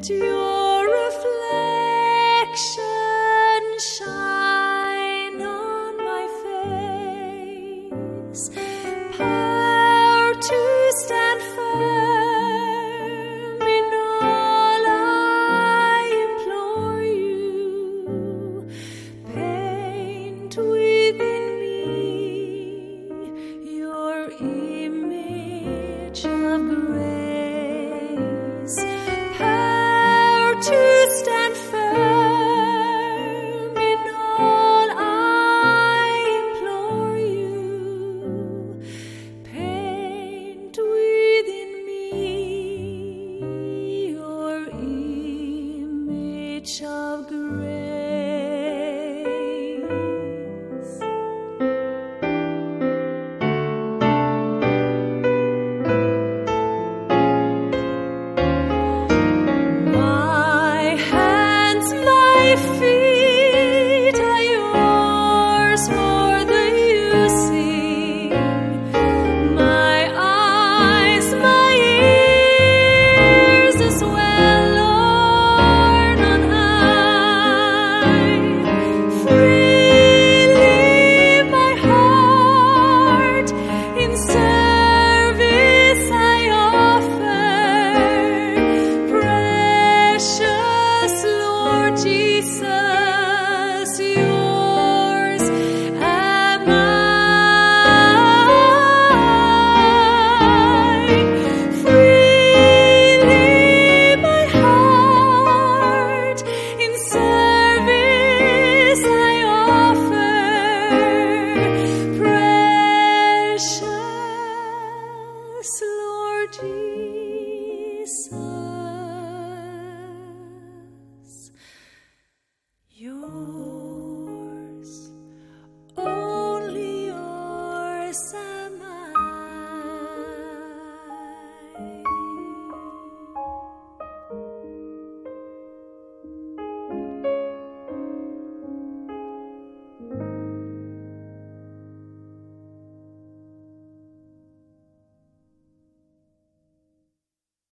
your reflection shine on my face, power to stand firm in all I implore you. Paint within me your image of grace, power to stand firm in all I implore you. Paint within me your image of grace. My hands, my feet are yours for the using. My eyes, my ears as well, Lord on high. Freely my heart in service I offer. Precious Lord Jesus, yours am I. Freely my heart in service I offer. Precious Lord Jesus.